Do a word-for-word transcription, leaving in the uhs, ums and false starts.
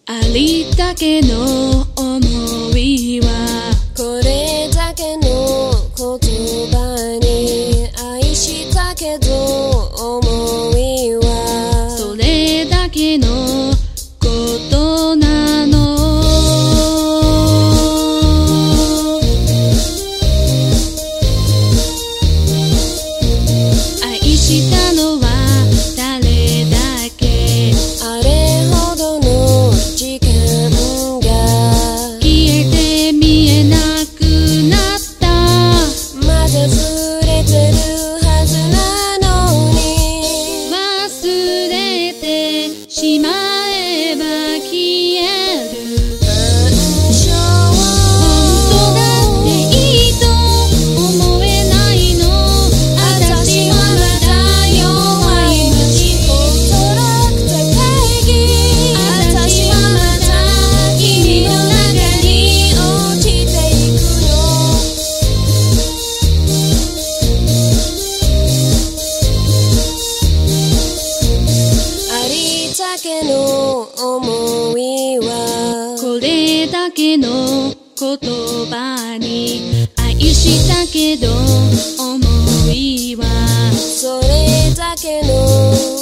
ありだけの想いはこれだけの言葉に愛したけど想いはそれだけのことなの愛したのは誰だっけあれほどの時間が消えて見えなくなったまだ触れてるはずなのに忘れてしまえば消える感傷本当だっていいと思えないの私はまだ弱い虫空く高い私はまだ君の中に落ちていくのありだけの想いはこれだけの言葉に愛したけど思いはそれだけの